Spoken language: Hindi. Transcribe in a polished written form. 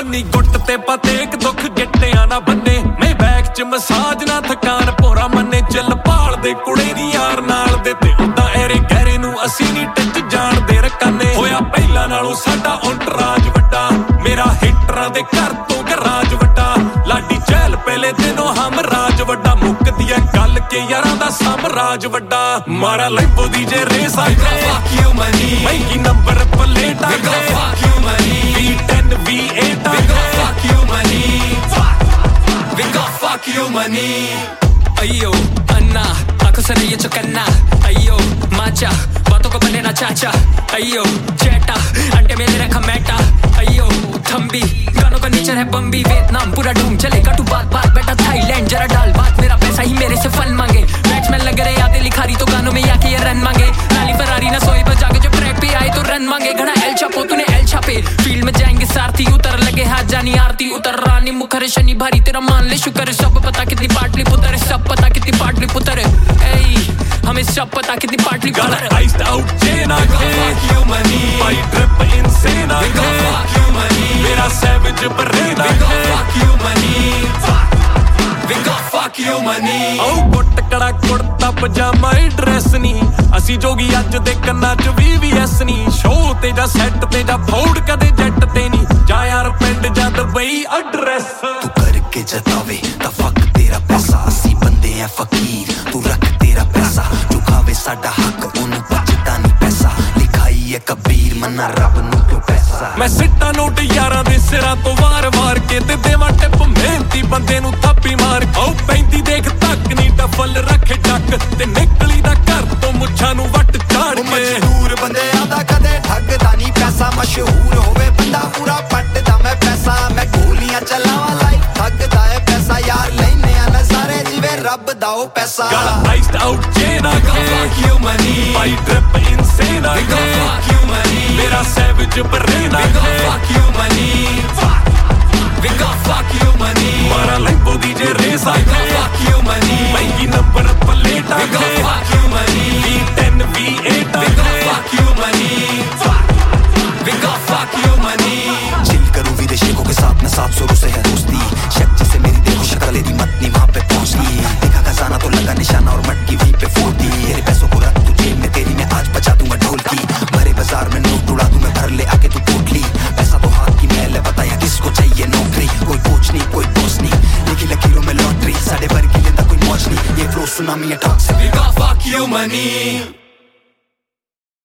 बन्नी गुट ते पतेक दुख गिट्टियां ना बन्ने मैं बैग च मसाज ना थकान पोरा मन्ने चिल भाल दे कुड़े दी यार नाल दे ते उदां एरे गहरे नूं असीं नी टच जाण दे रकाने होया पहिला नालों साडा अंतराज वड्डा मेरा हिटरां दे घर तो गराज वड्डा लाडी चहल पहले दिनों हम राज वड्डा मुक्कदी है गल के यारां दा साम्राज वड्डा मारा लैंबो दी जे रेस आ गए fuck you money महंगी नंबर प्लेट आ गए fuck you money V10 V8 आ गए fuck you money we got fuck you money अयो अन्ना आंखों से नहीं चुकन्ना अयो माचा बातों को बने ना चाचा अयो चेटा अंडे में रखा मैटा अयो थम्बी गानों का नेचर है बम्बी वियतनाम पूरा डूम चलेगा तू बात बात बेटा थाईलैंड जरा डाल बात मेरा पैसा ही मेरे से फल मांगे बैट्समैन लग रहे आते लिखारी तो गानों में आके ये रन मांगे नाली फरारी ना सोए पर जाके जो ट्रैक पे आए तो रन मांगे घड़ा एल छापो तूने एल छापे फील्ड में जाएंगे सारथी उतर लगे हाथ जानी आरती उतर रानी मुखर शनि भारी तेरा मान ले शुक्र सब पता कितनी पाटली पुत्र सब पता कितनी पाटली पुत्र हमें सब पता कितनी पाटली पुत्र iced out chain आ गए fuck you money by drip insane आ गए fuck you money मेरा savage brain आ गए fuck you money we got fuck you money ओ गुट कड़ा कुर्ता पजामा ड्रेस नी ਅਸੀਂ ਜੋਗੀ ਅੱਜ ਦੇ ਕੰਨਾਂ 'ਚ VVS ਨੀ ਸ਼ੋਅ ਤੇ ਜਾਂ ਸੈੱਟ ਤੇ ਜਾਂ ਫੌੜ ਕਦੇ ਜੱਟ ਤੇ ਨੀ ਜਾ ਯਾਰ ਪਿੰਡ ਜਾਂ ਦੁਬਈ ਐਡਰੈਸ ਤੂੰ ਕਰਕੇ ਜਤਾਵੇ ਤਾਂ ਫੱਕ ਤੇਰਾ ਪੈਸਾ ਅਸੀਂ ਬੰਦੇ ਆ ਫਕੀਰ ਤੂੰ ਰੱਖ ਤੇਰਾ ਪੈਸਾ ਚੁਕਾਵੇ ਸਾਡਾ ਹੱਕ ਉਹਨੂੰ ਬਚਦਾ ਨਹੀਂ ਪੈਸਾ ਲਿਖਾਈ ਹੈ ਕਬੀਰ ਮੰਨਾ ਰੱਬ ਨੂੰ ਕਿਉਂ ਪੈਸਾ ਮੈਂ ਸਿੱਟਾ ਨੋਟ ਯਾਰਾਂ ਦੇ ਸਿਰਾਂ ਤੋਂ ਵਾਰ-ਵਾਰ ਕੇ ਤੇ ਦੇਵਾਂ ਟਿਪ ਮਿਹਨਤੀ ਬੰਦੇ ਨੂੰ ਥਾਪੀ ਮਾਰ ਆਉ ਪੈਂਦੀ ਦੇਖ ਤੱਕ ਨਹੀਂ ਡਫਲ ਰੱਖੇ ਜੱਕ ਤੇ ਨਿਕਲੀ ਦਾ ਘਰ ਤੋਂ ਮੁੱਛਾਂ ਨੂੰ ਵੱਟ ਝਾੜ ਕੇ ਮਸ਼ਹੂਰ ਬੰਦਿਆਂ ਦਾ ਕਦੇ ਠੱਗਦਾ ਨਹੀਂ ਪੈਸਾ ਮਸ਼ਹੂਰ ਹੋਵੇ ਬੰਦਾ ਪੂਰਾ ਪੱਟਦਾ ਮੈਂ ਪੈਸਾ ਮੈਂ ਗੋਲੀਆਂ ਚਲਾਵਾਂ ਲਾਈਕ ਠੱਗਦਾ ਏ ਪੈਸਾ ਯਾਰ ਲੈਨੇ ਆ ਨਜ਼ਾਰੇ ਜਿਵੇਂ ਰੱਬ ਦਾ ਉਹ ਪੈਸਾ iced out chain ਆ ਗਏ fuck you money by drip insane ਆ ਗਏ fuck you money ਮੇਰਾ savage brain ਆ ਗਏ fuck you money we got fuck you money ਮਾਰਾ ਲੈਂਬੋ ਦੀ ਜੇ ਰੇਸ ਆ ਗਏ fuck you money ਮਹਿੰਗੀ ਨੰਬਰ ਪਲੇਟ ਆ ਗਏ fuck you money V10 V8 ਆ ਗਏ fuck you money we got fuck you money chill करूं वीरे शेखों के साथ मैं 700 से है दोस्ती शक जिसे मेरी देखो शक्ल तेरी मतनी वहां पे पहुंचती देखा खजाना तो लगा निशाना और मटकी वहीं पे फोड़ती तेरे पैसों को रख तू जेब में तेरी मैं आज बचा दूंगा ढोलकी भरे बाजार में नोट उड़ा दूं मैं भर ले आके तू पोटली पैसा तो हाथ की मैल है बताया किसको चाहिए नौकरी कोई कोच नहीं कोई बॉस नहीं लिखी लकीरों में लॉटरी साढ़े भर की लेंदा कोई मौज नहीं ये फ्लो सुनामी है toxic we got fuck you money